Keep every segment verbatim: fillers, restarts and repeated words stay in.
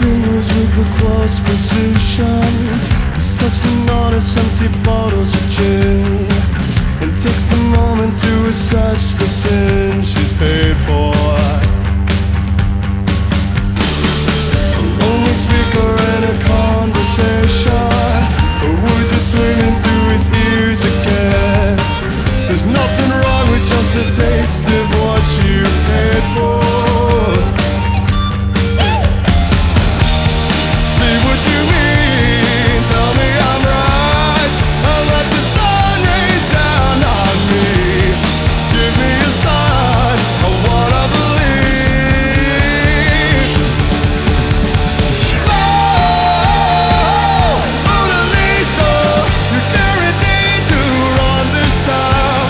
fingers with a close precision. He's touching on his empty bottles of gin, and takes a moment to assess the sin she's paid for. A lonely speaker in a conversation, her words are swinging through his ears again. There's nothing wrong with just a taste of what you paid for. Say what you mean, tell me I'm right. I'll let the sun rain down on me. Give me a sign, I wanna believe. Oh, Mona Lisa, you're guaranteed to run this town.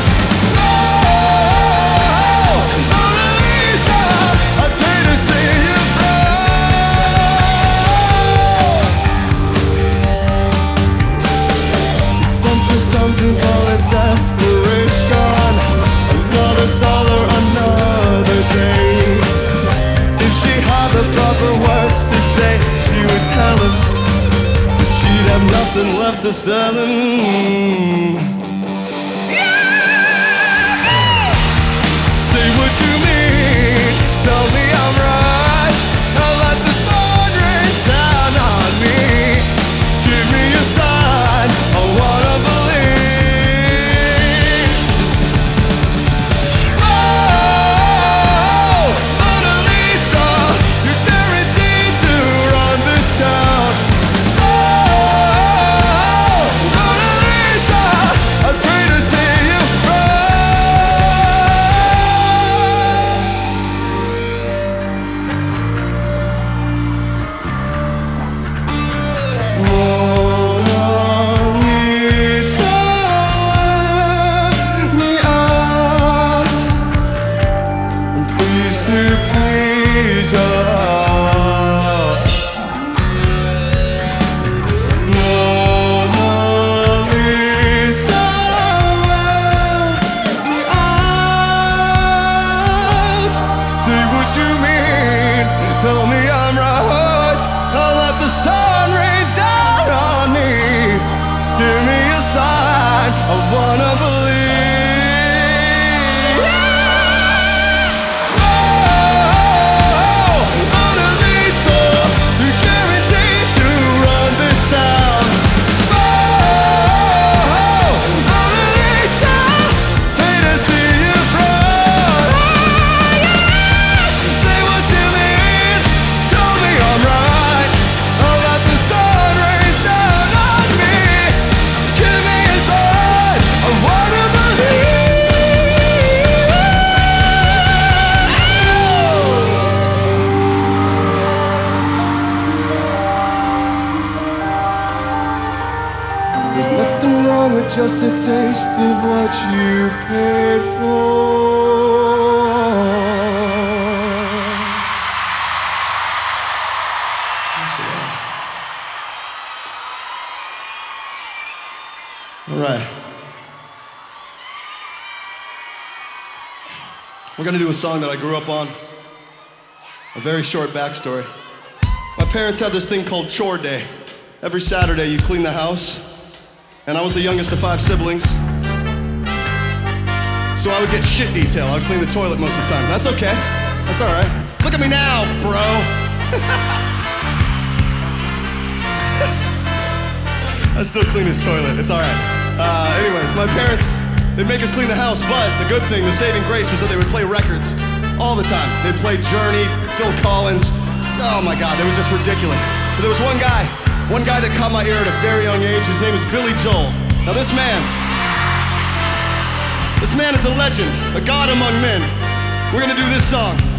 Oh, Mona Lisa, I'd pay to see you proud. It's onto something called a desperation. Another dollar, another day. If she had the proper words to say, she would tell him, but she'd have nothing left to sell him. Say what you mean, tell me I'm right. I'll let the sun rain down on me. Give me a sign, I wanna believe. Oh, Mona Lisa, you're guaranteed to run this town. Oh, Mona Lisa, I'd pray to see you Mona Lisa, let me out, and please to please her. Mona Lisa, let me out. Say what you mean, tell me I'm right. I'll let the sun rain down on me. Give me a sign, I wanna believe. Oh, Mona Lisa, you're guaranteed to run this town. Oh, Mona Lisa, pay to see you proud. Say what you mean, tell me I'm right. I'll let the sun rain down on me. Give me a sign, I wanna believe. There's nothing wrong with just a taste of what you paid for. Thanks for that. All right. We're gonna do a song that I grew up on. A very short backstory. My parents had this thing called chore day. Every Saturday you clean the house, and I was the youngest of five siblings. So I would get shit detail. I would clean the toilet most of the time. That's okay. That's all right. Look at me now, bro. I still clean his toilet. It's all right. Uh, anyways, my parents, they'd make us clean the house, but the good thing, the saving grace, was that they would play records all the time. They'd play Journey, Phil Collins. Oh my God, that was just ridiculous. But there was one guy, one guy that caught my ear at a very young age. His name is Billy Joel. Now this man, this man is a legend, a god among men. We're gonna do this song.